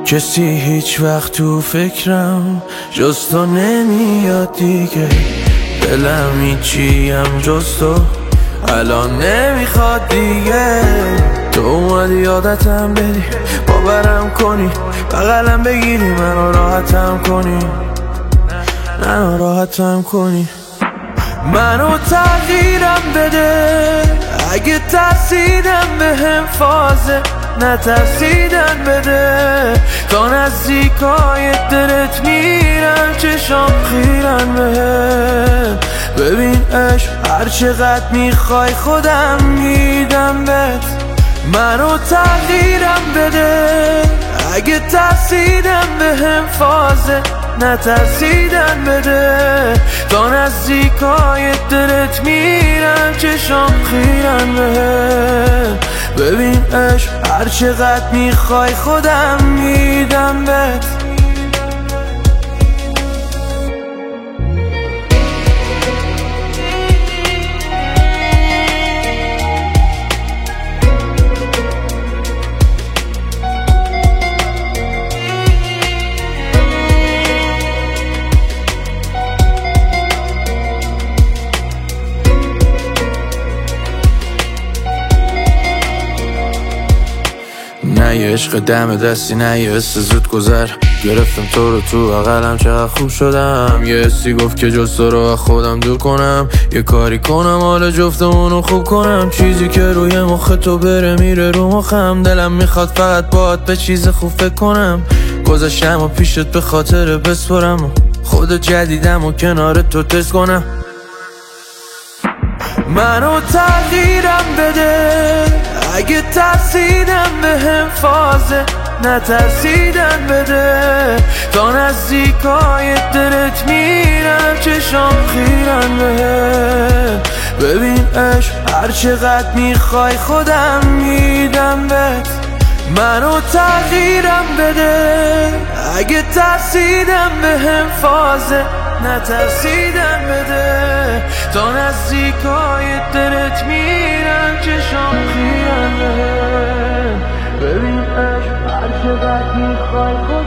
کسی هیچ وقت تو فکرم جز تو نمیاد دیگه، دلم هیچیم جز تو الان نمیخواد دیگه. تو اومدی عادتم بدی، باورم کنی، بغلم بگیری، منو راحتم کنی، منو راحتم کنی. منو تغییرم بده، اگه ترسیدم بهم فازه نترسیدن بده. تا نزدیکای دلت میرم چشام خیرن بهم. ببین عشق هر چقدر میخوای خودم میدم بهت. منو تغییرم بده، اگه ترسیدم بهم فازه نترسیدن بده. تا نزدیکای دلت میرم چشام خیرن بهم. ببین عشق هر چقدر میخوای خودم میدم بهت. نه یه عشق دم دستی، نه یه حس زود گذر. گرفتم تو رو تو بغلم، چقدر خوب شدم. یه حسی گفت که جز تو رو از خودم دور کنم، یه کاری کنم حال جفتمونو خوب کنم. چیزی که روی مخ تو بره میره رو مخم، دلم میخواد فقط باهات به چیز خوب فکر کنم. گذاشتم و پیشت به خاطر بسپرم و خود جدیدم و کنار تو تست کنم. منو تغییرم بده، اگه ترسیدم بهم فازه نترسیدن بده. تا نزدیکای دلت میرم چشام خیرن بهم. ببین عشق هر چقدر میخوای خودم میدم بهت. منو تغییرم بده، اگه ترسیدم بهم فازه نترسیدن بده. تا نزدیکای دلت میرم چشام خیرن بهم. ببین عشق هر چقدر میخوای